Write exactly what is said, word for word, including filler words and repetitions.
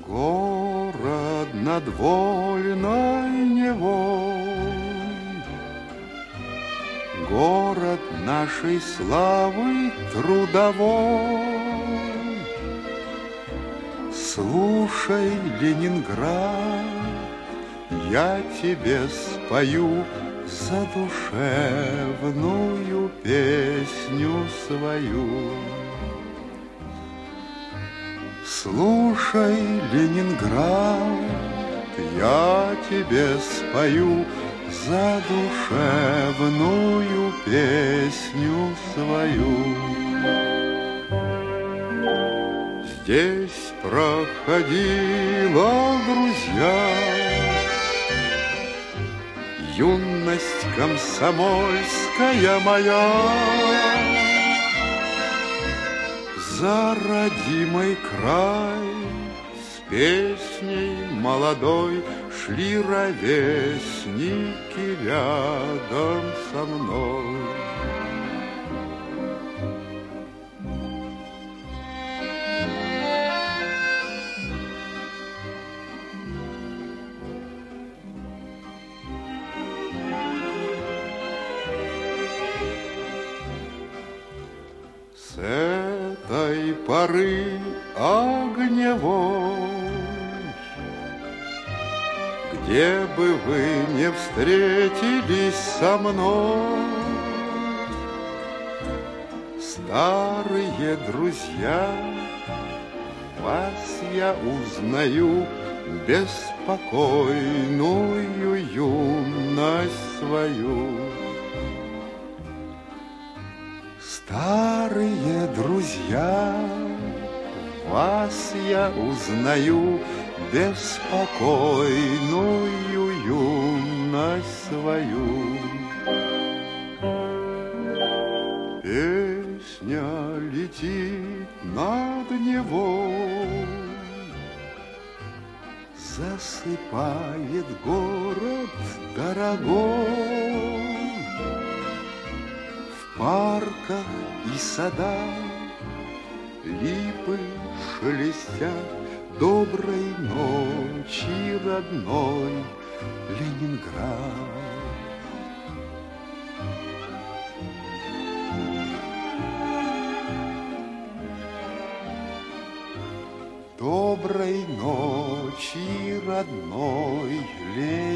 Город над вольной Невой, город нашей славы трудовой. Слушай, Ленинград, я тебе спою задушевную песню свою. Слушай, Ленинград, я тебе спою задушевную песню свою. Здесь проходила, друзья, юность комсомольская моя. За родимый край с песней молодой шли ровесники рядом со мной. С этой поры огневой, где бы вы не встретились со мной, старые друзья, вас я узнаю, беспокойную юность свою. Старые друзья, вас я узнаю, беспокойную юность свою. Песня летит над Невой, засыпает город дорогой. В парках и садах липы шелестят. Доброй ночи, родной Ленинград. Доброй ночи, родной Ленинград.